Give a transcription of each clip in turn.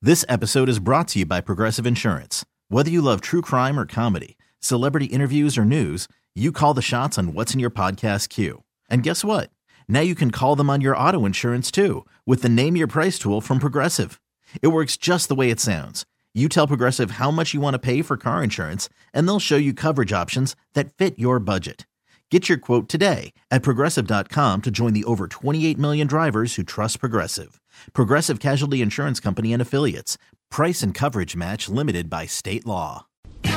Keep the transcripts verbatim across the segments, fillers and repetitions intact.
This episode is brought to you by Progressive Insurance. Whether you love true crime or comedy, celebrity interviews or news, you call the shots on what's in your podcast queue. And guess what? Now you can call them on your auto insurance too with the Name Your Price tool from Progressive. It works just the way it sounds. You tell Progressive how much you want to pay for car insurance, and they'll show you coverage options that fit your budget. Get your quote today at Progressive dot com to join the over twenty-eight million drivers who trust Progressive. Progressive Casualty Insurance Company and Affiliates. Price and coverage match limited by state law. Get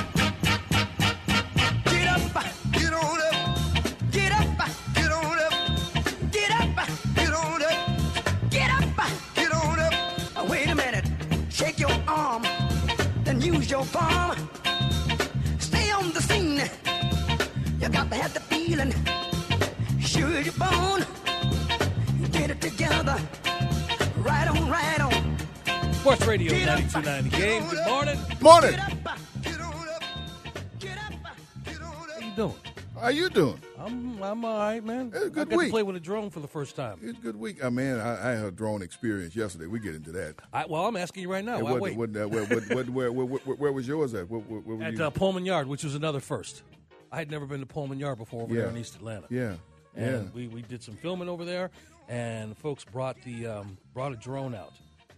up, get on up, get up, get on up, get up, get on up, get up, get on up. Wait a minute, shake your arm, then use your palm. Stay on the scene, you got to have the feeling. Sure your bone, get it together. Right on, right on. Sports Radio ninety-two point nine The Game. Good morning. Morning. How you doing? How you doing? I'm I'm all right, man. It's a good I got week. to play with a drone for the first time. It's a good week. I mean, I, I had a drone experience yesterday. We get into that. I, well, I'm asking you right now. Hey, Why what, wait? what, uh, what, what, what, where, where, where, where was yours at? Where, where, where were At you? uh, Pullman Yard, which was another first. I had never been to Pullman Yard before over Yeah. there in East Atlanta. Yeah. And Yeah. we, we did some filming over there, and folks brought the um, brought a drone out,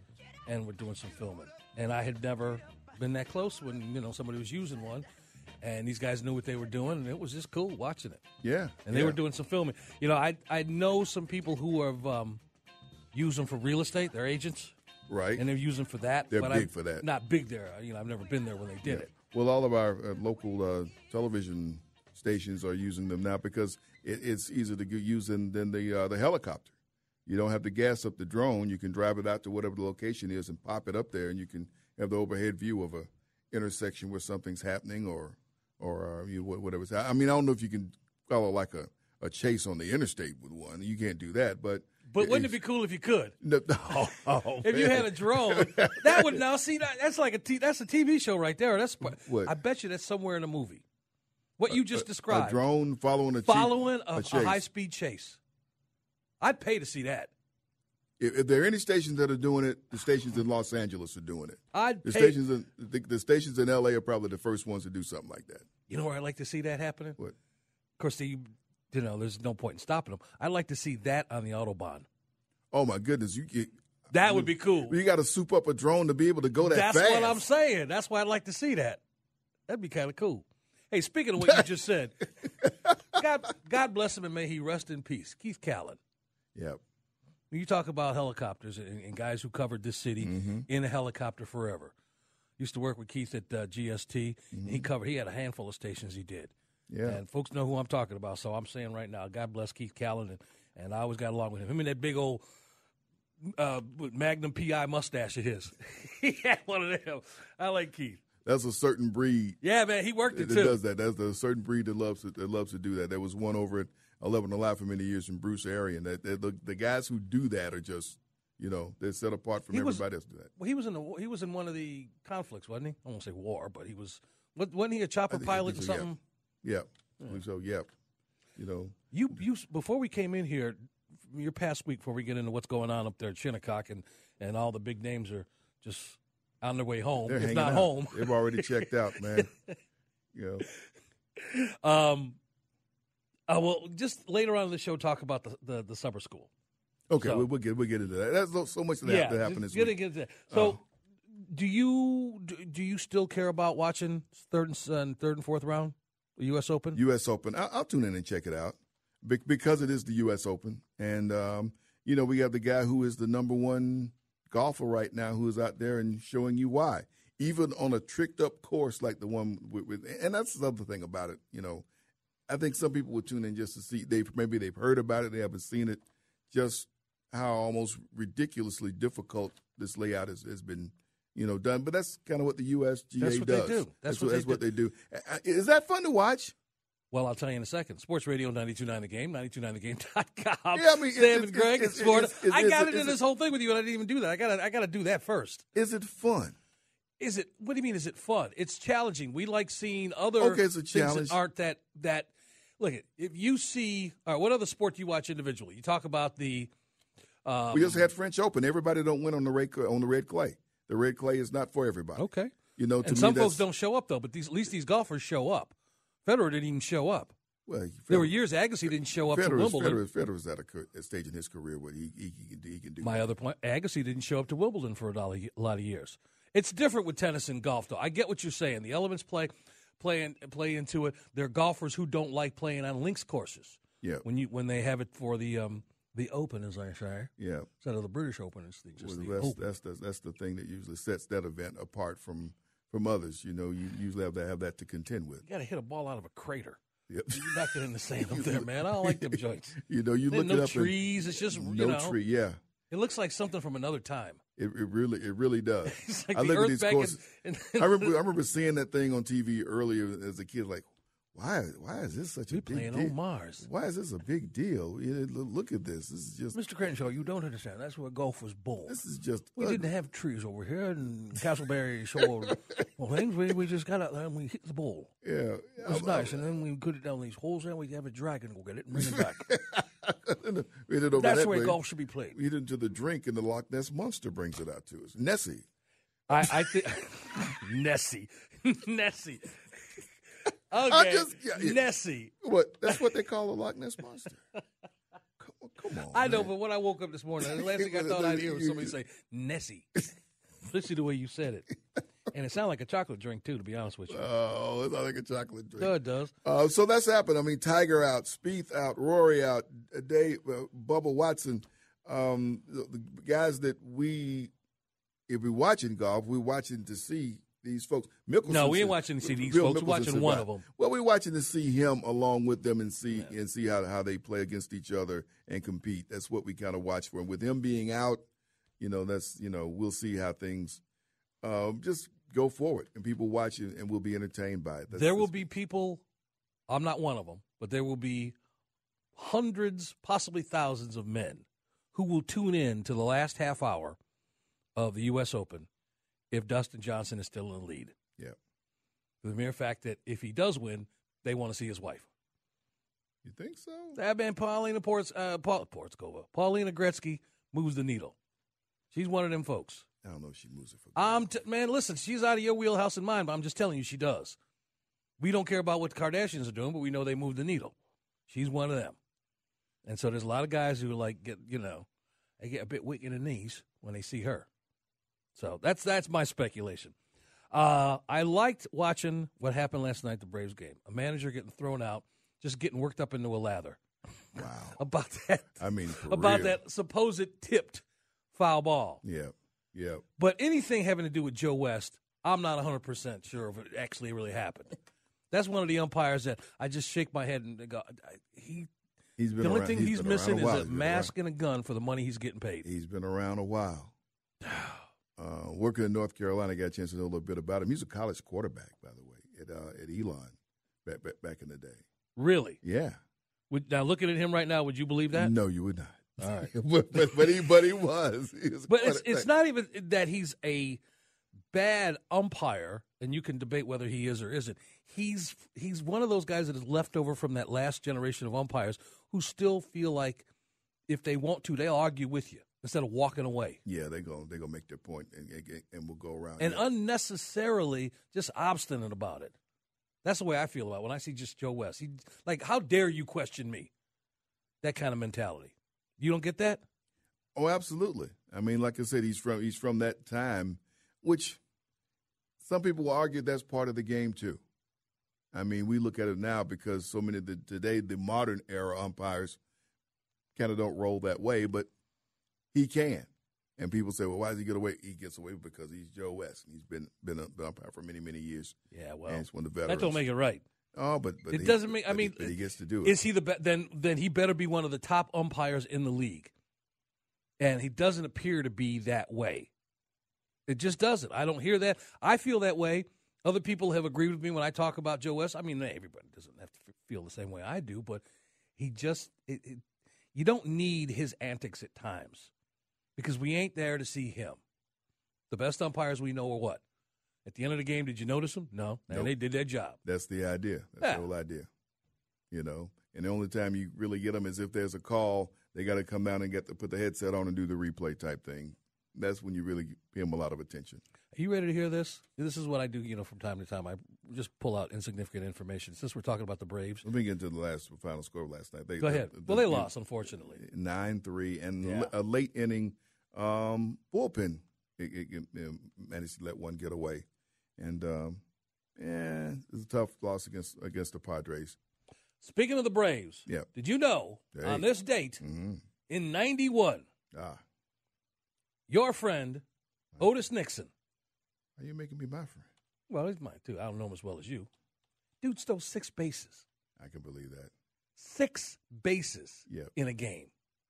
and we're doing some filming. And I had never been that close when you know somebody was using one, and these guys knew what they were doing, and it was just cool watching it. Yeah. And they yeah. were doing some filming. You know, I I know some people who have um, used them for real estate. They're agents, Right. and they're using for that. They're but big I, for that. Not big there. You know, I've never been there when they did Yeah. it. Well, all of our uh, local uh, television stations are using them now because it, it's easier to get use than, than the uh, the helicopter. You don't have to gas up the drone. You can drive it out to whatever the location is and pop it up there, and you can have the overhead view of a intersection where something's happening or or uh, you know, whatever. I mean, I don't know if you can follow like a, a chase on the interstate with one. You can't do that, but But wouldn't it be cool if you could? No, oh, oh, If you man. had a drone, that would now see that that's like a t- that's a T V show right there. That's What? I bet you that's somewhere in a movie. What you just described, a drone following a following cheap, a, a, a chase. high speed chase. I'd pay to see that. If, if there are any stations that are doing it, the stations in Los Angeles are doing it. I'd The pay. stations in the, the stations in L A are probably the first ones to do something like that. You know where I'd like to see that happening? What? Of course, the, you know, there's no point in stopping them. I'd like to see that on the Autobahn. Oh my goodness, you you, That would be cool. you got to soup up a drone to be able to go that That's fast. what I'm saying. That's why I'd like to see that. That'd be kind of cool. Hey, speaking of what you just said, God, God bless him and may he rest in peace. Keith Callan. Yep. When you talk about helicopters and, and guys who covered this city Mm-hmm. in a helicopter forever, used to work with Keith at uh, G S T. And he covered. He had a handful of stations he did. Mm-hmm. Yeah. And folks know who I'm talking about. So I'm saying right now, God bless Keith Callan, and, and I always got along with him. Him and that big old uh, Magnum P I mustache of his. He had one of them. I like Keith. That's a certain breed Yeah, man, he worked that, it that too. does that. That's a certain breed that loves to, that loves to do that. There was one over at eleven Alive for many years in Bruce area, and that, that the, the guys who do that are just, you know, they're set apart from He was- everybody else. Do that. Well, he was in the, he was in one of the conflicts, wasn't he? I won't say war, but he was. What, wasn't he a chopper I think- I pilot or think so, yeah. something? Yep. I believe so. Yep. You know. You, you before we came in here, your past week before we get into what's going on up there at Shinnecock and, and all the big names are just on their way home, They're if hanging not out. home. They've already checked out, man. You know. Um, uh, well, just later on in the show, talk about the, the, the summer school. Okay, So- we'll, we'll get we'll get into that. That's so- so much that, that happened this just get week. into- get into that. So, Oh. do you do, do you still care about watching third and uh, third and fourth round, the U S Open? U S Open. I'll, I'll tune in and check it out Be- because it is the U S Open, and um, you know we have the guy who is the number one golfer right now who is out there and showing you why, even on a tricked up course like the one with, with and that's the other thing about it. You know, I think some people would tune in just to see they maybe they've heard about it, they haven't seen it, just how almost ridiculously difficult this layout has, has been. You know, done, but that's kind of what the U S G A That's what does. they do. That's what that's they what they do. Uh, Is that fun to watch? Well, I'll tell you in a second. Sports Radio ninety-two point nine The Game, ninety-two point nine the game dot com. Yeah, I mean, Sam it's- and Greg it's- in Florida. it's- it's- I got it's- into it's- this whole thing with you, and I didn't even do that. I got I got to do that first. Is it fun? Is it? What do you mean? Is it fun? It's challenging. We like seeing other Okay, it's a things challenge. that aren't that that. Look, if you see, all right, what other sport do you watch individually? You talk about the. Um, We just had French Open. Everybody don't win on the red on the red clay. The red clay is not for everybody. Okay. You know, to and me, some that's, folks don't show up, though, but these, at least these golfers show up. Federer didn't even show up. Well, Federer, there were years Agassi didn't show up Federer's, to Wimbledon. Federer's, Federer's at a, a stage in his career where he, he, he, can, he can do My that. other point, Agassi didn't show up to Wimbledon for a lot of years. It's different with tennis and golf, though. I get what you're saying. The elements play play, in, play into it. There are golfers who don't like playing on links courses. Yeah. When you when they have it for the um, the Open, as I say. Yeah. Instead of the British Open, it's the, just well, the that's, Open. That's the, that's the thing that usually sets that event apart from, from others. You know, you usually have to have that to contend with. You got to hit a ball out of a crater. Yep. You back it in the sand up there, man. I don't like them joints. You know, you There's look no it up. trees. It's just, and, you no know. tree, yeah. It looks like something from another time. It, it really, it really does. It's like I the look earth at these back courses. in- in- I remember, I remember seeing that thing on T V earlier as a kid. Like, why, why is this such a We big playing deal? on Mars. Why is this a big deal? You know, look at this. This is just, Mister Crenshaw, you don't understand. That's where golf was born. this is just. We ugly. didn't have trees over here in Castleberry Shore. Well, things we, we just got out there and we hit the ball. Yeah, It was nice, and then we put it down these holes, and we have a dragon go get it and bring it back. we did it over That's that the way way. golf should be played. We hit into the drink, and the Loch Ness monster brings it out to us. Nessie. I, I think Nessie, Nessie. Okay, I just- yeah, yeah. Nessie. What? That's what they call the Loch Ness monster. Come on, come on. I know, man. but when I woke up this morning, the last thing I thought I'd hear was somebody say Nessie. Listen to the way you said it, and it sounded like a chocolate drink too. To be honest with you, Oh, it's not like a chocolate drink. no, it does. Uh, so that's happened. I mean, Tiger out, Spieth out, Rory out, Dave, uh, Bubba Watson. Um, the, the guys that we, if we're watching golf, we're watching to see these folks. Mickelson No, we ain't sur- watching to see these Bill folks. We're Mickelson watching one survived. of them. Well, we're watching to see him along with them and see and see how how they play against each other and compete. That's what we kind of watch for. And with him being out, you know, that's you know, we'll see how things um, just go forward, and people watch it, and we'll be entertained by it. That's, There will that's- be people. I'm not one of them, but there will be hundreds, possibly thousands of men who will tune in to the last half hour of the U S Open if Dustin Johnson is still in the lead. Yeah. The mere fact that if he does win, they want to see his wife. You think so? That man, Paulina Ports, uh, Paul, Portskova, Paulina Gretzky moves the needle. She's one of them folks. I don't know if she moves it for. Um, t- man, listen, she's out of your wheelhouse and mine, but I'm just telling you, she does. We don't care about what the Kardashians are doing, but we know they move the needle. She's one of them. And so there's a lot of guys who like get, you know, they get a bit weak in the knees when they see her. So that's that's my speculation. Uh, I liked watching what happened last night at the Braves game. A manager getting thrown out, just getting worked up into a lather Wow. about that. I mean, for about real. that supposed tipped foul ball. Yeah. Yeah. But anything having to do with Joe West, I'm not one hundred percent sure if it actually really happened. That's one of the umpires that I just shake my head and go, he. He's been The only around, thing he's he's, been missing around a while. is a He's been mask and a gun for the money he's getting paid. around- He's been around a while. Uh, working in North Carolina, I got a chance to know a little bit about him. He's a college quarterback, by the way, at uh, at Elon back, back back in the day. Really? Yeah. Would, now, looking at him right now, would you believe that? No, you would not. All right. but, but but he but he was. He was a But it's quarterback. it's not even that he's a bad umpire, and you can debate whether he is or isn't. He's he's one of those guys that is left over from that last generation of umpires who still feel like if they want to, they'll argue with you instead of walking away. Yeah, they're going they gonna make their point and and, and we'll go around. And yeah. unnecessarily just obstinate about it. That's the way I feel about it when I see just Joe West. He like, how dare you question me? That kind of mentality. You don't get that? Oh, absolutely. I mean, like I said, he's from he's from that time, which some people will argue that's part of the game too. I mean, we look at it now because so many of the today the modern era umpires kind of don't roll that way, but he can. And people say, well, why does he get away? He gets away because he's Joe West. He's been been an umpire for many, many years. Yeah, well, and he's one of the that veterans. don't make it right. Oh, but, but It he- doesn't make. I but he- mean, but he gets to do it. Is he the be- then? Then he better be one of the top umpires in the league, and he doesn't appear to be that way. It just doesn't. I don't hear that. I feel that way. Other people have agreed with me when I talk about Joe West. I mean, everybody doesn't have to feel the same way I do, but he just it, it, you don't need his antics at times because we ain't there to see him. The best umpires we know are what? At the end of the game, did you notice them? No, and Nope. they did their job. That's the idea. That's Yeah. the whole idea. You know, and the only time you really get them is if there's a call, they got to come down and get to put the headset on and do the replay type thing. that's when you really pay him a lot of attention. Are you ready to hear this? This is what I do, you know, from time to time. I just pull out insignificant information. Since we're talking about the Braves. Let me get into the last final score of last night. They, Go ahead. The, the, well, they the, lost, unfortunately. nine three, and Yeah. a late inning um, bullpen it, it, it, it managed to let one get away. And, um, yeah, it's a tough loss against against the Padres. Speaking of the Braves, Yep. did you know Hey. on this date Mm-hmm. in ninety-one, Ah, your friend Otis Nixon, are you making me my friend? well, he's mine too. I don't know him as well as you. Dude stole six bases. I can believe that. Six bases Yep. in a game.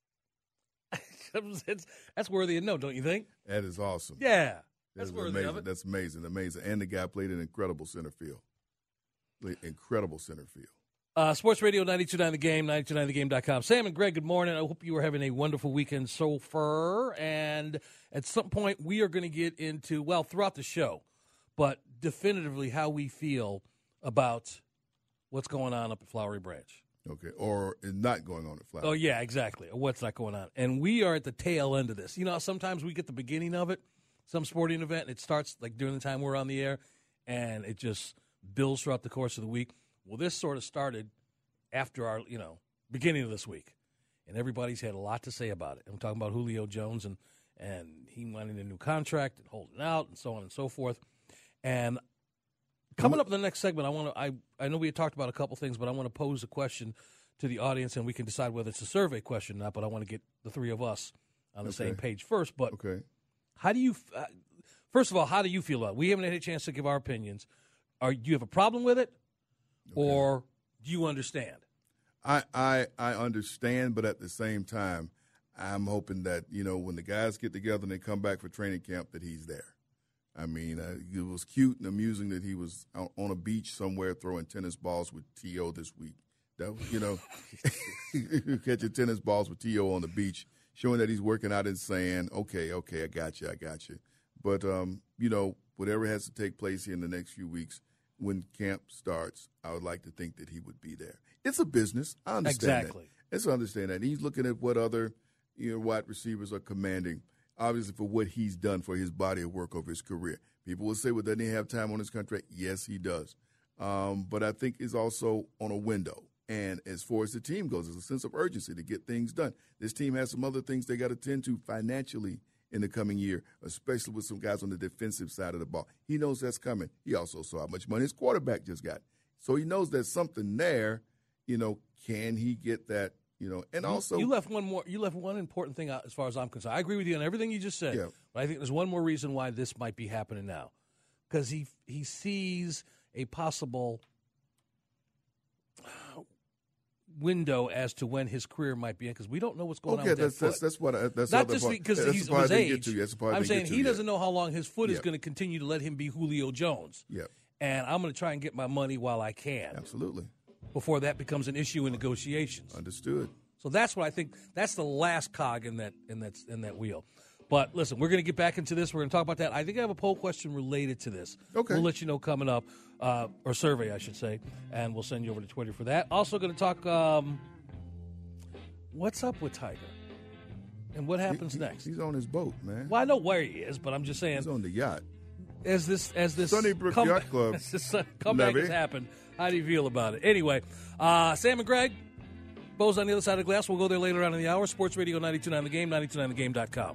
It's- that's worthy of note, don't you think? That is awesome. Yeah. That's That's worthy amazing. of it. That's amazing, amazing. And the guy played an incredible center field. Played incredible center field. Uh, Sports Radio ninety-two point nine The Game, ninety-two point nine the game dot com. Sam and Greg, good morning. I hope you are having a wonderful weekend so far. And at some point, we are going to get into, well, throughout the show, but definitively how we feel about what's going on up at Flowery Branch. Okay. Or is not going on at Flower. Oh, yeah, exactly. Or what's not going on. And we are at the tail end of this. You know, sometimes we get the beginning of it, some sporting event, and it starts like during the time we're on the air, and it just builds throughout the course of the week. Well, this sort of started after our, you know, beginning of this week, and everybody's had a lot to say about it. I'm talking about Julio Jones and and he wanting a new contract and holding out and so on and so forth. And coming up in the next segment, I want to I I know we had talked about a couple things, but I want to pose a question to the audience, and we can decide whether it's a survey question or not. But I want to get the three of us on the Okay. same page first. But Okay. how do you? Uh, first of all, how do you feel about it? We haven't had a chance to give our opinions. Are do you have a problem with it, or do you understand? I, I I understand, but at the same time, I'm hoping that, you know, when the guys get together and they come back for training camp, that he's there. I mean, uh, it was cute and amusing that he was out on a beach somewhere throwing tennis balls with T O this week. That was, you know, catching tennis balls with T O on the beach, showing that he's working out and saying, okay, okay, I got you, I got you. But, um, you know, whatever has to take place here in the next few weeks, when camp starts, I would like to think that he would be there. It's a business. I understand Exactly. that. It's understand that. He's looking at what other, you know, wide receivers are commanding, obviously for what he's done for his body of work over his career. People will say, well, doesn't he have time on his contract? Yes, he does. Um, but I think it's also on a window. And as far as the team goes, there's a sense of urgency to get things done. This team has some other things they got to tend to financially in the coming year, especially with some guys on the defensive side of the ball. He knows that's coming. He also saw how much money his quarterback just got. So he knows there's something there. You know, can he get that, you know, and also. You left one more. You left one important thing out as far as I'm concerned. I agree with you on everything you just said. Yeah. But I think there's one more reason why this might be happening now, because he he sees a possible window as to when his career might be in, because we don't know what's going okay, on with that's, that that's, foot. that's what I, that's Not the just part- because that's he's the of part his I didn't age. Get to. That's the part I I'm didn't saying get to he yet. doesn't know how long his foot is Yeah. going to continue to let him be Julio Jones. Yeah, And I'm going to try and get my money while I can absolutely. before that becomes an issue in negotiations. Understood. So that's what I think. That's the last cog in that in that in that wheel. But listen, we're going to get back into this. We're going to talk about that. I think I have a poll question related to this. Okay. We'll let you know coming up, uh, or survey, I should say, and we'll send you over to Twitter for that. Also going to talk, um, what's up with Tiger, and what happens He- he- next. He's on his boat, man. Well, I know where he is, but I'm just saying, He's on the yacht. as this as this Sunnybrook comeback, Yacht Club, as this uh, comeback Levy. has happened, how do you feel about it? Anyway, uh, Sam and Greg, Bo's on the other side of the glass. We'll go there later on in the hour. Sports Radio ninety-two point nine The Game, ninety-two point nine the game dot com.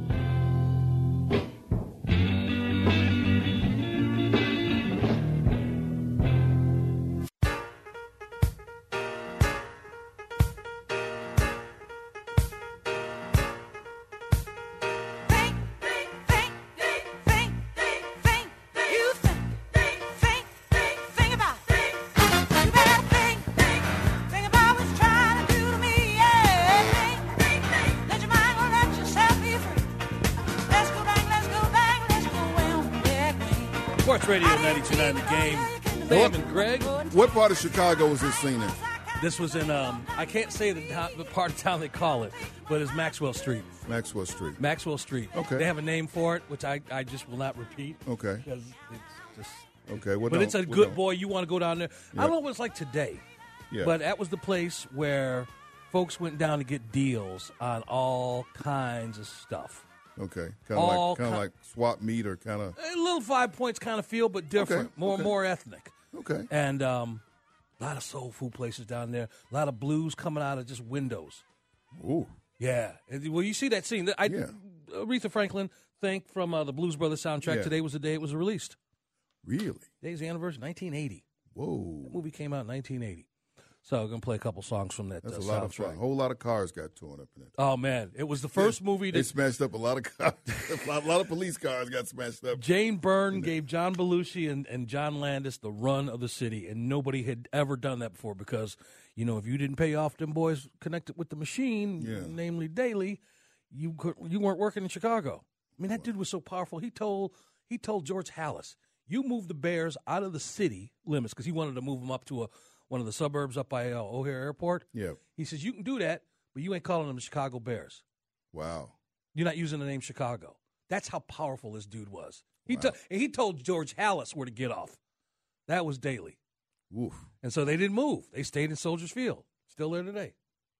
Think, think, think, think, think, think, think. You think, think, think, think, think about it. You better think, think, think about what you're trying to do to me. Yeah, think, think, think. Let your mind go, let yourself be free. Let's go back, let's go back, let's go well, yeah, Sports Radio ninety-two point nine The Game. Sam and Greg. What part of Chicago was this scene in? This was in, um, I can't say the, town- the part of town they call it, but it's Maxwell Street. Maxwell Street. Maxwell Street. Okay. They have a name for it, which I, I just will not repeat. Okay. Because it's just. Okay. What But don't- it's a what good don't? boy. You want to go down there. I don't know what it's like today, Yeah. but that was the place where folks went down to get deals on all kinds of stuff. Okay, kind of All like kind of ki- like swap meet or kind of. A little Five Points kind of feel, but different, Okay, more okay. more ethnic. Okay. And um, a lot of soul food places down there. A lot of blues coming out of just windows. Ooh. Yeah. And, well, you see that scene. I, Yeah. Aretha Franklin, think from uh, the Blues Brothers soundtrack. Yeah. Today was the day it was released. Really? Today's the anniversary, nineteen eighty. Whoa. The movie came out in nineteen eighty. So I'm going to play a couple songs from that That's uh, a lot soundtrack. of fun. A whole lot of cars got torn up in it. Oh, man. It was the first movie They that smashed up a lot of cars. a, lot, a lot of police cars got smashed up. Jane Byrne gave John Belushi and, and John Landis the run of the city, and nobody had ever done that before because, you know, if you didn't pay off them boys connected with the machine, Yeah. namely Daly, you could, you weren't working in Chicago. I mean, that dude was so powerful. He told he told George Hallis, you move the Bears out of the city limits because he wanted to move them up to a one of the suburbs up by uh, O'Hare Airport. Yeah. He says, you can do that, but you ain't calling them the Chicago Bears. Wow. You're not using the name Chicago. That's how powerful this dude was. He Wow. to- and he told George Hallis where to get off. That was Daly. Oof. And so they didn't move. They stayed in Soldiers Field. Still there today.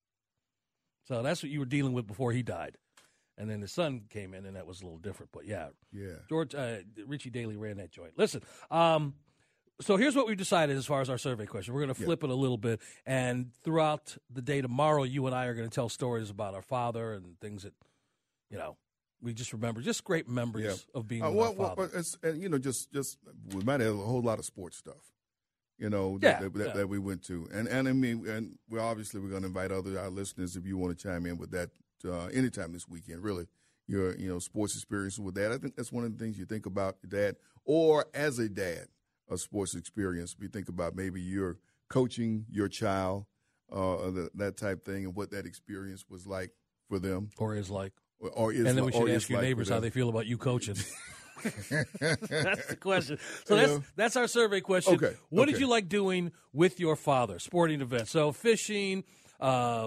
So that's what you were dealing with before he died. And then his son came in, and that was a little different. But, yeah, Yeah. George uh, Richie Daly ran that joint. Listen, um, so here's what we've decided as far as our survey question. We're going to flip it a little bit, and throughout the day tomorrow, you and I are going to tell stories about our father and things that, you know, we just remember, just great memories Yeah. of being Uh, with well, our well, father. it's, and, you know, just just we might have a whole lot of sports stuff, you know, Yeah, that, that, yeah. that we went to, and and I mean, and we obviously we're going to invite other our listeners if you want to chime in with that uh, anytime this weekend. Really, your you know sports experiences with that. I think that's one of the things you think about your dad, or as a dad, a sports experience. We think about maybe you're coaching your child, uh, the, that type thing, and what that experience was like for them, Or is like. or, or is And then we or should is ask your like for neighbors how them. they feel about you coaching. That's the question. So that's Yeah. that's our survey question. Okay, What did okay. you like doing with your father? Sporting events. So fishing, uh,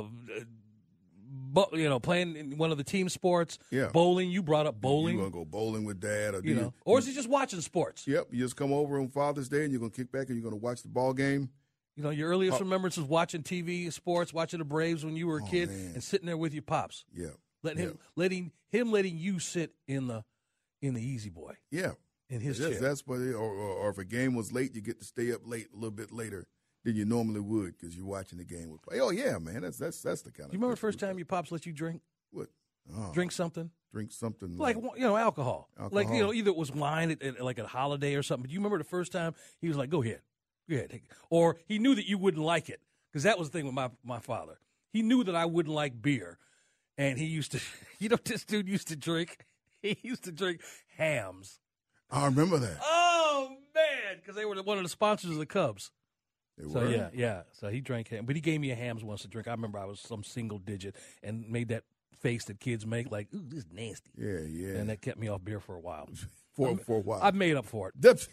bo- you know, playing in one of the team sports. Yeah. Bowling. You brought up You bowling. gonna go bowling with dad, or do You know, or is he just watching sports? Yep, you just come over on Father's Day and you're gonna kick back and you're gonna watch the ball game. You know, your earliest remembrance was watching T V sports, watching the Braves when you were a Oh, kid, man. and sitting there with your pops, Yeah, letting him, yeah. letting him, letting you sit in the, in the easy boy, yeah. in his That's, chair. that's what. It, or, or, or if a game was late, you get to stay up late a little bit later than you normally would because you're watching the game with. Oh yeah, man, that's that's that's the kind of. You remember the first time your pops let you drink, What? Oh, drink something? drink something Like, you know, alcohol. Like, you Alcohol. know, either it was wine at, at like a holiday or something. But you remember the first time he was like, go ahead. Go ahead. Take it. Or he knew that you wouldn't like it. Because that was the thing with my, my father. He knew that I wouldn't like beer. And he used to, you know, this dude used to drink, he used to drink Hams. I remember that. Oh, man. Because they were one of the sponsors of the Cubs. They So, were. yeah, yeah. So he drank ham. But he gave me a Hams once to drink. I remember I was some single digit and made that face that kids make, like, ooh, this is nasty. yeah, yeah. And that kept me off beer for a while. for for a while. I've made up for it. That's-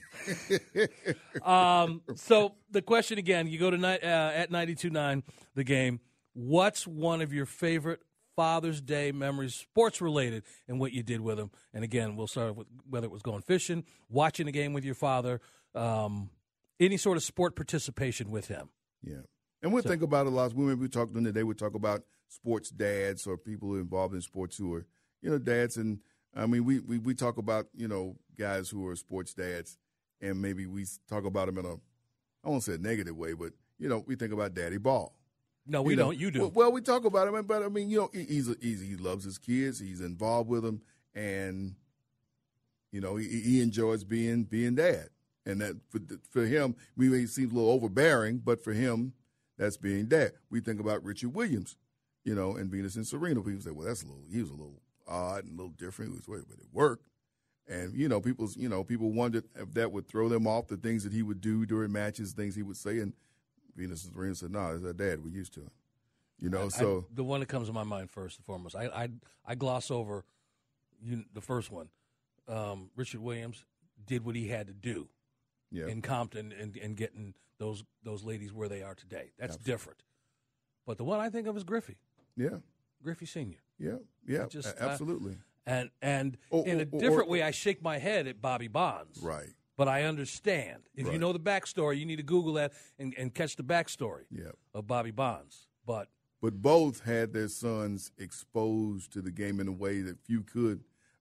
Um, so the question again, you go to ni- uh, at ninety-two point nine, the game. What's one of your favorite Father's Day memories, sports related, and what you did with him? And again, we'll start with whether it was going fishing, watching a game with your father, um, any sort of sport participation with him. Yeah. And we'll think about it a lot. When we talk during the day, we talk about sports dads or people who are involved in sports who are, you know, dads. And, I mean, we, we, we talk about, you know, guys who are sports dads, and maybe we talk about them in a, I won't say a negative way, but, you know, we think about Daddy Ball. No, we know? don't. You do. Well, well, we talk about him, but, I mean, you know, he, he's, a, he's he loves his kids. He's involved with them, and, you know, he, he enjoys being being dad. And that for, for him, we may seem a little overbearing, but for him, that's being dad. We think about Richard Williams, you know, and Venus and Serena. People say, well, that's a little, he was a little odd and a little different. He was, but it worked. And, you know, people's, you know, people wondered if that would throw them off, the things that he would do during matches, things he would say. And Venus and Serena said, no, nah, it's our dad. We're used to him. You know, I- so. the one that comes to my mind first and foremost, I I, I gloss over you, the first one. Um, Richard Williams did what he had to do Yeah. in Compton and, and getting those those ladies where they are today. That's Absolutely. different. But the one I think of is Griffey, yeah. Griffey Senior. Yeah. Yeah. just, a- absolutely. And and Or- in a or- or- different way, I shake my head at Bobby Bonds. Right. But I understand. If you Right. know the backstory, you need to Google that and, and catch the backstory Yeah. of Bobby Bonds. But But both had their sons exposed to the game in a way that few could.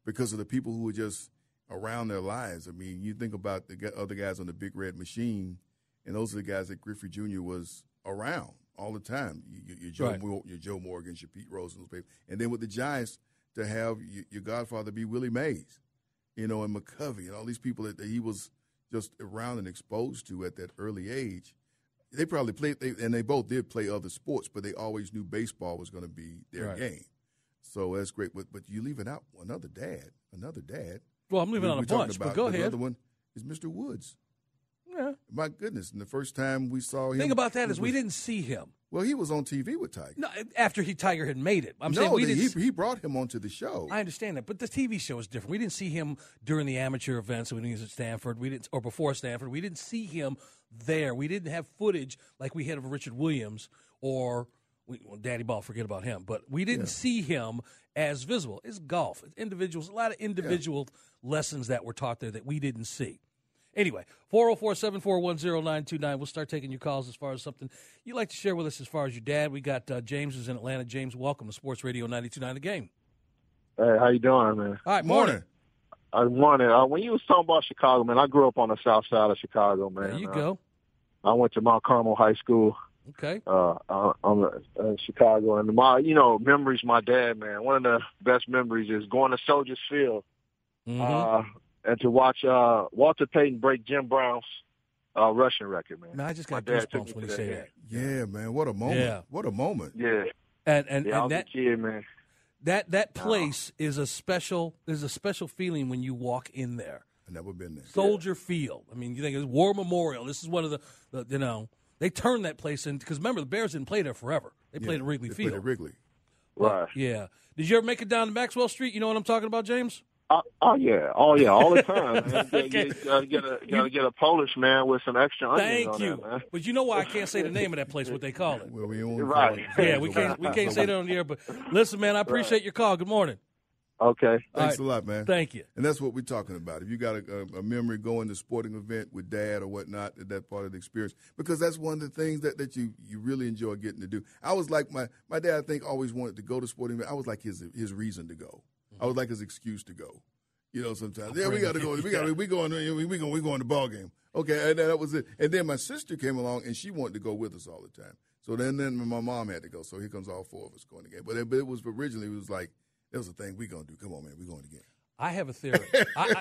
because of the people who were just around their lives. I mean, you think about the g- other guys on the Big Red Machine, and those are the guys that Griffey Junior was around all the time. You, you, your, Joe Right. Mo- your Joe Morgans, your Pete Rose, and those people. And then with the Giants, to have your, your godfather be Willie Mays, you know, and McCovey, and all these people that, that he was just around and exposed to at that early age. They probably played, they, and they both did play other sports, but they always knew baseball was going to be their Right. game. So that's great. But but you leaving out another dad, another dad. Well, I'm leaving we- on a we're talking bunch, but about. go The ahead. other one is Mister Woods. Yeah. My goodness! And the first time we saw him, The thing about that he is we was- didn't see him. Well, he was on T V with Tiger. No, after he Tiger had made it. I'm no, saying we the- didn't. he, he brought him onto the show. I understand that, but the T V show is different. We didn't see him during the amateur events when he was at Stanford. We didn't, or before Stanford. We didn't see him there. We didn't have footage like we had of Richard Williams or we, well, Daddy Ball. Forget about him. But we didn't Yeah. see him as visible. It's golf. It's individuals. A lot of individual lessons that were taught there that we didn't see. Anyway, four oh four, seven four one, oh nine two nine. We'll start taking your calls as far as something you'd like to share with us as far as your dad. We got uh, James who's in Atlanta. James, welcome to Sports Radio ninety-two point nine The Game. Hey, how you doing, man? All right, morning. I morning. Uh, when you was talking about Chicago, man, I grew up on the south side of Chicago, man. There you Uh, go. I went to Mount Carmel High School, Okay. uh, uh, on the, uh, Chicago, and my, you know, memories. My dad, man, one of the best memories is going to Soldiers Field, Mhm. uh, and to watch uh, Walter Payton break Jim Brown's uh, rushing record, man. Man, I just My got dad took goosebumps me when to you say game. that. Yeah, man, what a moment! Yeah. What a moment! Yeah, And and, yeah, I and was that a kid, man. that that place is a special is a special feeling when you walk in there. I've never been there. Soldier Field. I mean, you think it's War Memorial. This is one of the, the you know they turned that place in because remember the Bears didn't play there forever. They played Yeah, at Wrigley they Field. played at Wrigley. Right. Yeah. Did you ever make it down to Maxwell Street? You know what I'm talking about, James? Oh, oh yeah, oh yeah, all the time. Man. You, Okay. you gotta get a you gotta get a Polish man with some extra onions Thank on you. there, man. But you know why I can't say the name of that place? What they call it? Well, we own Right. Yeah, we can't we can't say that on the air. But listen, man, I appreciate your call. Good morning. Okay. Thanks All a lot, man. Thank you. And that's what we're talking about. If you got a, a, a memory going to sporting event with dad or whatnot, that part of the experience, because that's one of the things that, that you, you really enjoy getting to do. I was like my my dad. I think always wanted to go to sporting event. I was like his his reason to go. I was like his excuse to go. You know, sometimes yeah, we got to go. We got we going we we going we going to ball game. Okay, and that was it. And then my sister came along and she wanted to go with us all the time. So then then my mom had to go. So here comes all four of us going again. But it, but it was originally it was like. That was the thing we gonna do. Come on, man, we going again. I have a theory. I,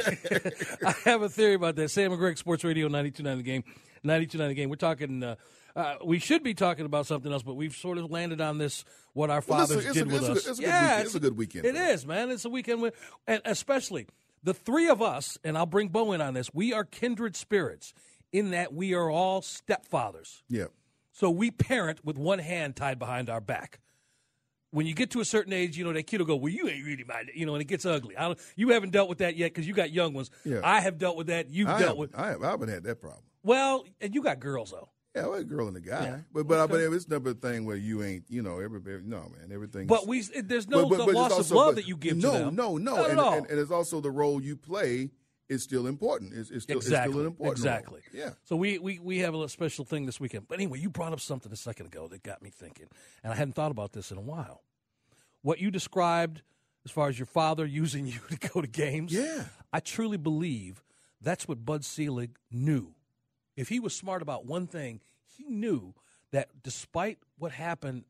I, I have a theory about that. Sam and Greg, Sports Radio ninety-two point nine The Game. ninety-two point nine The Game. We're talking, uh, uh, we should be talking about something else, but we've sort of landed on this, what our Well, it's a- fathers it's a- did with it's a- us. it's a good yeah, weekend. It's a good weekend It for us. is, man. It's a weekend. With, and especially the three of us, and I'll bring Bo in on this, we are kindred spirits in that we are all stepfathers. Yeah. So we parent with one hand tied behind our back. When you get to a certain age, you know, that kid will go, well, you ain't really my, you know, and it gets ugly. I don't, you haven't dealt with that yet because you got young ones. Yeah. I have dealt with that. You've I dealt have, with, I, have, I haven't had that problem. well, and you got girls, though. Yeah, well, a girl and a guy. Yeah. But but, Okay. but it's never a thing where you ain't, you know, everybody, no, man, everything. But we, there's no but, but, but it's loss also- of love but- that you give no, to them. No, no, Not and, at all. and, and it's also the role you play is still important. It's, it's, still, exactly. it's still an important exactly. role. Yeah. So we, we, we have a little special thing this weekend. But anyway, you brought up something a second ago that got me thinking, and I hadn't thought about this in a while. What you described as far as your father using you to go to games, Yeah. I truly believe that's what Bud Selig knew. If he was smart about one thing, he knew that despite what happened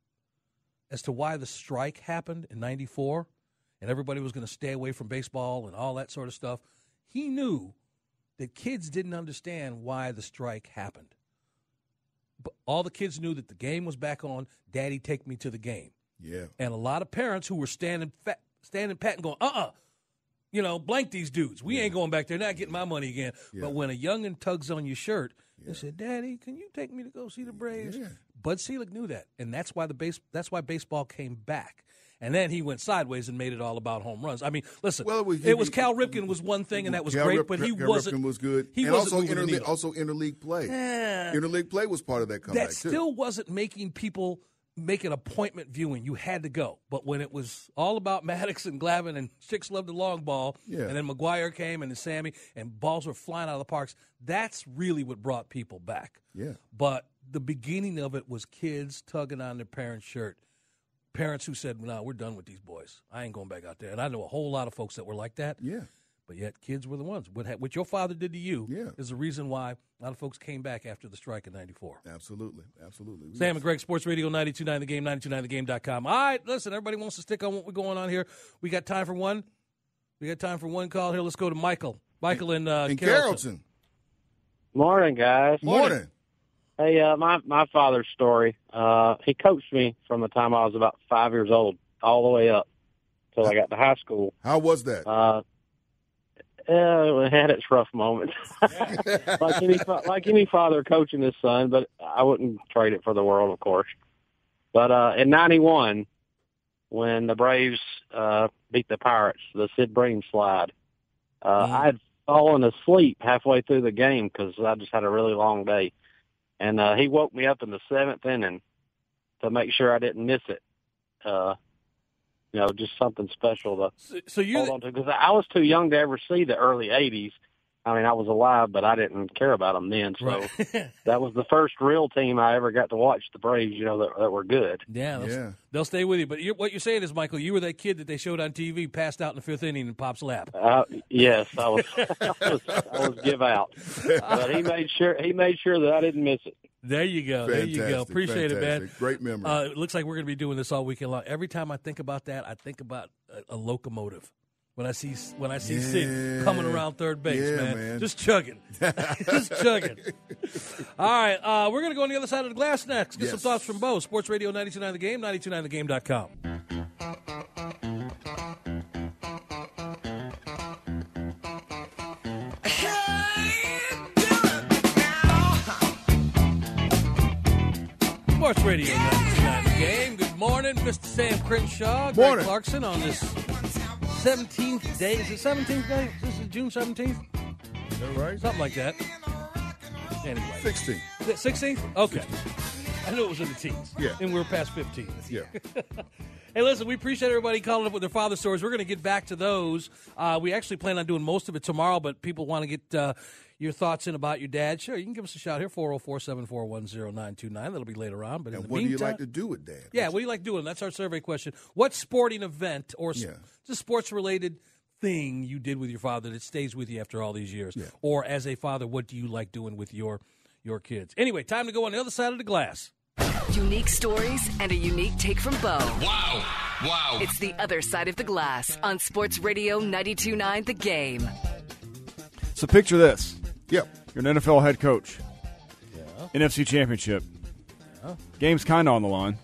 as to why the strike happened in ninety-four and everybody was going to stay away from baseball and all that sort of stuff, he knew that kids didn't understand why the strike happened. But all the kids knew that the game was back on, Daddy, take me to the game. Yeah. And a lot of parents who were standing fat, standing pat and going, uh-uh, you know, blank these dudes. We ain't going back there. Not getting my money again. Yeah. But when a youngin' tugs on your shirt and said, Daddy, can you take me to go see the Braves? Yeah. Bud Selig knew that. And that's why the base that's why baseball came back. And then he went sideways and made it all about home runs. I mean, listen, Well, it we- was, he- he- Cal Ripken was one thing, and that was Cal great, Rip- but he Cal wasn't. Ripken was good. He and wasn't also moving the interleague, needle. also interleague play. Yeah. Interleague play was part of that comeback That too. still wasn't making people make an appointment viewing. You had to go. But when it was all about Maddox and Glavine and chicks loved the long ball, Yeah. and then McGuire came and then Sammy, and balls were flying out of the parks, that's really what brought people back. Yeah. But the beginning of it was kids tugging on their parents' shirt. parents who said, no, we're done with these boys. I ain't going back out there. And I know a whole lot of folks that were like that. Yeah. But yet kids were the ones. What, ha- what your father did to you Yeah. is the reason why a lot of folks came back after the strike in ninety-four. Absolutely. Absolutely. Sam and Greg, Sports Radio ninety-two point nine The Game, ninety-two point nine the game dot com. All right, listen, everybody wants to stick on what we're going on here. We got time for one. We got time for one call here. Let's go to Michael. Michael in uh, In Carrollton. Carrollton. Morning, guys. Morning. Hey, uh, my my father's story. Uh, he coached me from the time I was about five years old all the way up till I got to high school. How was that? Uh, uh, it had its rough moments, like any fa- like any father coaching his son. But I wouldn't trade it for the world, of course. But uh, in ninety-one, when the Braves uh, beat the Pirates, the Sid Bream slide, uh, Mm. I had fallen asleep halfway through the game because I just had a really long day. And uh, he woke me up in the seventh inning to make sure I didn't miss it. Uh, you know, just something special to So, so you hold on to. Because I was too young to ever see the early eighties. I mean, I was alive, but I didn't care about them then. So right. that was the first real team I ever got to watch, the Braves, you know, that, that were good. Yeah, they'll, Yeah. they'll stay with you. But you what you're saying is, Michael, you were that kid that they showed on T V, passed out in the fifth inning in Pop's lap. Uh, yes, I was, I was, I was give out. But he made sure, he made sure that I didn't miss it. There you go. There you go. Fantastic, Appreciate it, man. fantastic. Great memory. Uh, it looks like we're going to be doing this all weekend long. Every time I think about that, I think about a, a locomotive. When I see when I see Sid Yeah. coming around third base, Yeah, man. man. just chugging, just chugging. All right, uh, we're going to go on the other side of the glass next. Get some Yes. thoughts from Bo. Sports Radio ninety-two point nine The Game, ninety-two point nine the game dot com. Sports Radio ninety-two point nine The Game. Good morning, Mister Sam Crenshaw, Greg Morning. Clarkson on this seventeenth day. Is it seventeenth day? This is June seventeenth? Is that right? Something like that. Anyway. sixteen. Is it sixteenth? Okay. I knew it was in the teens. Yeah. And we're past fifteen. Yeah. Hey, listen, we appreciate everybody calling up with their father stories. We're going to get back to those. Uh, we actually plan on doing most of it tomorrow, but people want to get uh, your thoughts in about your dad. Sure, you can give us a shout here, four oh four, seven four one, oh nine two nine. That'll be later on. But in And the what do you meantime, like to do with Dad? yeah, what do you like doing? That's our survey question. What sporting event or s- Yeah. just sports-related thing you did with your father that stays with you after all these years? Yeah. Or as a father, what do you like doing with your your kids? Anyway, time to go on the other side of the glass. Unique stories and a unique take from Bo. Wow. Wow. It's the other side of the glass on Sports Radio ninety-two point nine The Game. So picture this. Yep. You're an N F L head coach. Yeah. N F C Championship. Game's kind of on the line.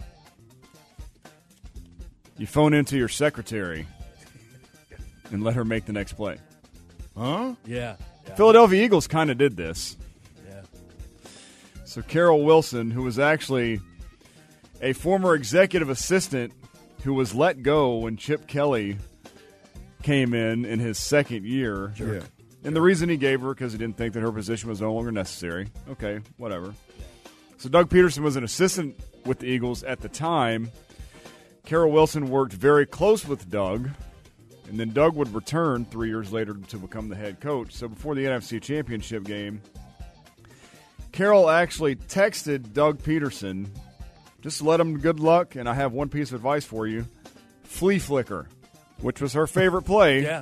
You phone into your secretary and let her make the next play. Huh? Yeah. Yeah. Philadelphia Eagles kind of did this. Yeah. So Carol Wilson, who was actually a former executive assistant who was let go when Chip Kelly came in in his second year. Yeah. And the reason he gave her, because he didn't think that her position was no longer necessary. Okay, whatever. So Doug Peterson was an assistant with the Eagles at the time. Carol Wilson worked very close with Doug, and then Doug would return three years later to become the head coach. So before the N F C Championship game, Carol actually texted Doug Peterson, just to let him good luck, and I have one piece of advice for you, flea flicker, which was her favorite play. Yeah.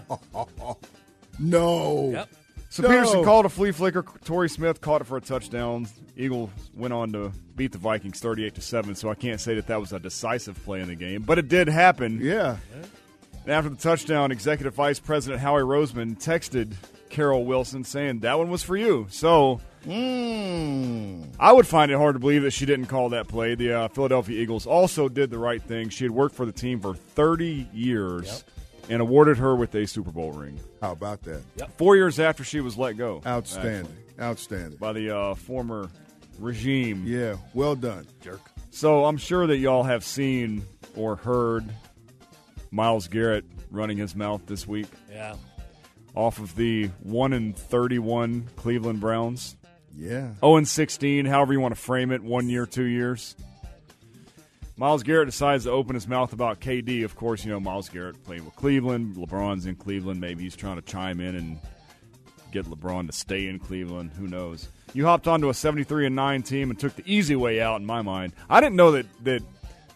No. Yep. So No. Peterson called a flea flicker. Torrey Smith caught it for a touchdown. Eagles went on to beat the Vikings thirty-eight to seven, so I can't say that that was a decisive play in the game. But it did happen. Yeah. And after the touchdown, Executive Vice President Howie Roseman texted Carol Wilson saying, that one was for you. So Mm. I would find it hard to believe that she didn't call that play. The uh, Philadelphia Eagles also did the right thing. She had worked for the team for thirty years Yep. and awarded her with a Super Bowl ring. How about that? Four years after she was let go. Outstanding. actually, Outstanding. by the uh, former regime. Yeah. Well done. Jerk. So I'm sure that y'all have seen or heard Myles Garrett running his mouth this week Yeah. off of the one and thirty-one Cleveland Browns. Yeah. oh and sixteen, however you want to frame it, one year, two years. Myles Garrett decides to open his mouth about K D. Of course, you know, Myles Garrett playing with Cleveland. LeBron's in Cleveland. Maybe he's trying to chime in and get LeBron to stay in Cleveland. Who knows? You hopped onto a seventy-three and nine team and took the easy way out, in my mind. I didn't know that, that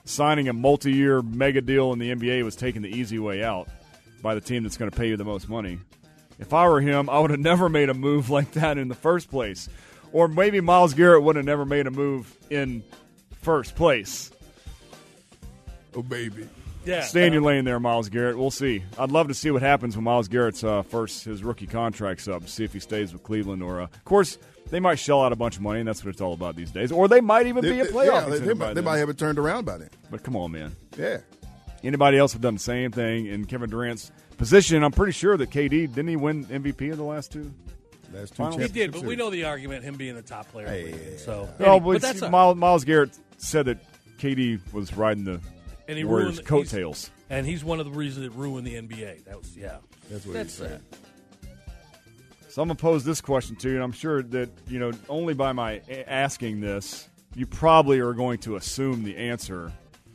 signing a multi-year mega deal in the N B A was taking the easy way out by the team that's going to pay you the most money. If I were him, I would have never made a move like that in the first place. Or maybe Myles Garrett would have never made a move in first place. Oh, baby. Yeah. Stay in your um, lane there, Myles Garrett. We'll see. I'd love to see what happens when Myles Garrett's uh, first his rookie contract's up. See if he stays with Cleveland, or uh, of course they might shell out a bunch of money, and that's what it's all about these days. Or they might even They, be a they- playoff. yeah, they, contender they by might, they then. might have it turned around by then. But come on, man. Yeah. Anybody else have done the same thing in Kevin Durant's position? I'm pretty sure that K D didn't he win M V P in the last two. Last two Finals? He championship did, but we series. know the argument, him being the top player. in the league, So, No, Any- but, that's a, Myles, Myles Garrett said that K D was riding the and he Warriors' ruined coattails. he's- And he's one of the reasons it ruined the N B A. That was yeah. That's what That's he's saying. So I'm going to pose this question to you, and I'm sure that, you know, only by my a- asking this, you probably are going to assume the answer.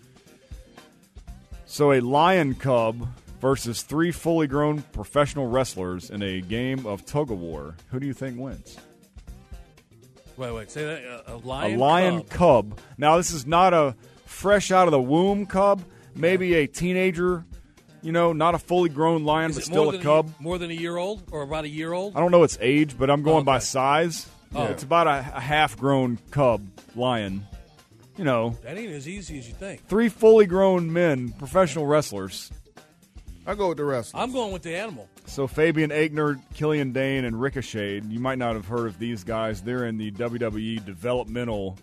So a lion cub versus three fully grown professional wrestlers in a game of tug-of-war, who do you think wins? Wait, wait. Say that. A, a lion. a lion cub. cub. Now, this is not a fresh out of the womb cub, maybe a teenager, you know, not a fully grown lion, Is but it still more a than cub. more than a year old, or about a year old? I don't know its age, but I'm going Oh, by okay. size. Oh. It's about a, a half-grown cub lion. You know, That ain't as easy as you think. three fully grown men, professional wrestlers. I'll go with the wrestlers. I'm going with the animal. So Fabian Aichner, Killian Dane, and Ricochet. You might not have heard of these guys. They're in the W W E developmental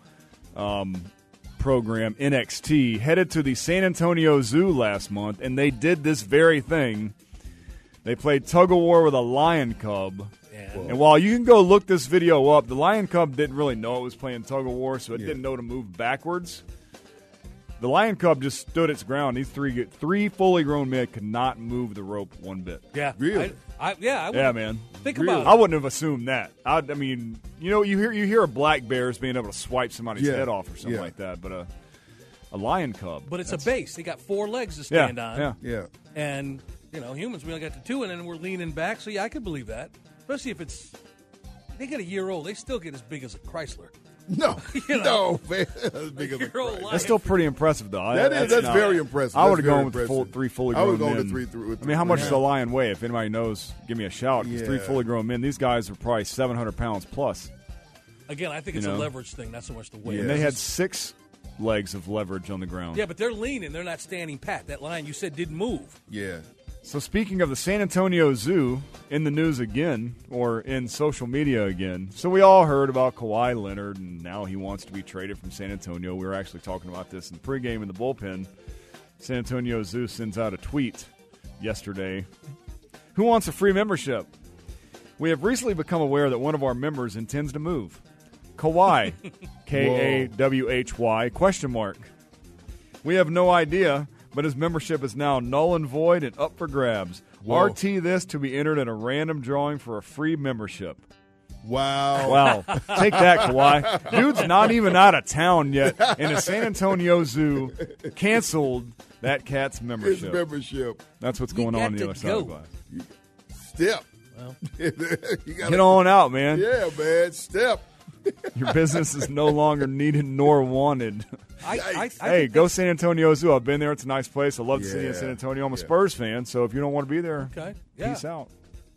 um, program, N X T, headed to the San Antonio Zoo last month, and they did this very thing. They played tug-of-war with a lion cub. Yeah. And while you can go look this video up, the lion cub didn't really know it was playing tug-of-war, so it Yeah. didn't know to move backwards. The lion cub just stood its ground. These three three fully grown men could not move the rope one bit. Yeah. Really? I, I, yeah. I would, Yeah, man. Think Really? about I it. wouldn't have assumed that. I, I mean, you know, you hear you hear of black bears being able to swipe somebody's Yeah. head off or something Yeah. like that, but a a lion cub. But it's a base. They got four legs to yeah, stand on. yeah. Yeah. And, you know, humans, we only got the two, and then we're leaning back. So, yeah, I could believe that. Especially if it's, they get a year old. They still get as big as a Chrysler. No. You know. No, man. As big as a Year old Christ. lion. That's still pretty impressive, though. That is- that's not- very impressive. I would That's have gone very with the full, impressive. three fully I grown would go with men. the three- three- with I mean, how much three. does a lion weigh? If anybody knows, give me a shout. 'cause Three Yeah. fully grown men. These guys are probably seven hundred pounds plus. Again, I think You it's know. a leverage thing, not so much the weight. And they had six legs of leverage on the ground. Yeah, but they're leaning. They're not standing pat. That lion you said didn't move. Yeah. So speaking of the San Antonio Zoo, in the news again, or in social media again. So we all heard about Kawhi Leonard, and now he wants to be traded from San Antonio. We were actually talking about this in the pregame in the bullpen. San Antonio Zoo sends out a tweet yesterday. Who wants a free membership? We have recently become aware that one of our members intends to move. Kawhi, K A W H Y, question mark. We have no idea, but his membership is now null and void and up for grabs. Whoa. R T this to be entered in a random drawing for a free membership. Wow. Wow. Take that, Kawhi. Dude's not even out of town yet, and the San Antonio Zoo canceled that cat's His membership. membership. That's what's You going on on got the to other side go. of the glass. Step. Well, You gotta- Get on out, man. Yeah, man. Step. Your business is no longer needed nor wanted. I, I, I Yikes. Hey, think go that's- San Antonio Zoo. I've been there. It's a nice place. I love the city of Yeah. San Antonio. I'm a Yeah. Spurs fan, so if you don't want to be there, Okay. Yeah. peace out.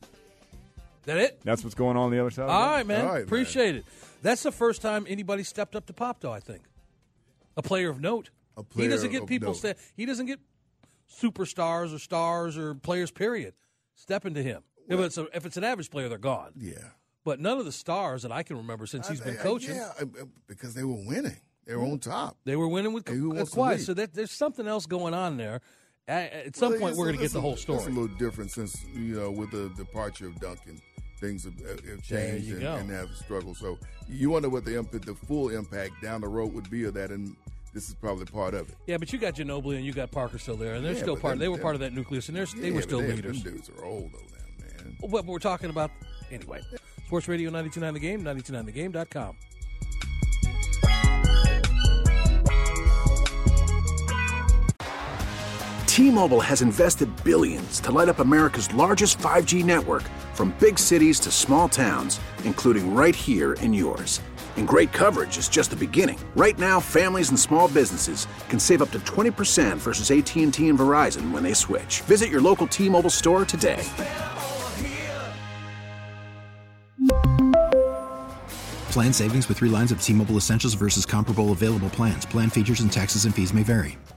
That it? That's what's going on on the other side of the All glass. right, man. All right, man. Appreciate it. That's the first time anybody stepped up to Pop, though, I think. A player of note. A he player doesn't get of people. note. Sta- he doesn't get superstars or stars or players. Period. Stepping to him. if it's a, if it's an average player, they're gone. Yeah. But none of the stars that I can remember since he's I- been I- coaching, Yeah, I- I- because they were winning. They were on top. they were winning with Hey, who Ka- wants to Kawhi. lead? So that, there's something else going on there. At, at some Well, point, it's we're a- going to get it's the a- whole It's a story. little different since, you know, with the departure of Duncan, things have, have There changed you and, go. and have struggled. So you wonder what the impact, the full impact down the road would be of that, and this is probably part of it. Yeah, but you got Ginobili and you got Parker still there, and they're Yeah, still but part. them- they were them- part of that nucleus, and they're, they Yeah, were but still they- leaders. Them dudes are old, though, now, man. What we're talking about anyway. Sports Radio ninety-two point nine The Game, ninety-two point nine the game dot com. T-Mobile has invested billions to light up America's largest five G network, from big cities to small towns, including right here in yours. And great coverage is just the beginning. Right now, families and small businesses can save up to twenty percent versus A T and T and Verizon when they switch. Visit your local T-Mobile store today. Plan savings with three lines of T-Mobile Essentials versus comparable available plans. Plan features and taxes and fees may vary.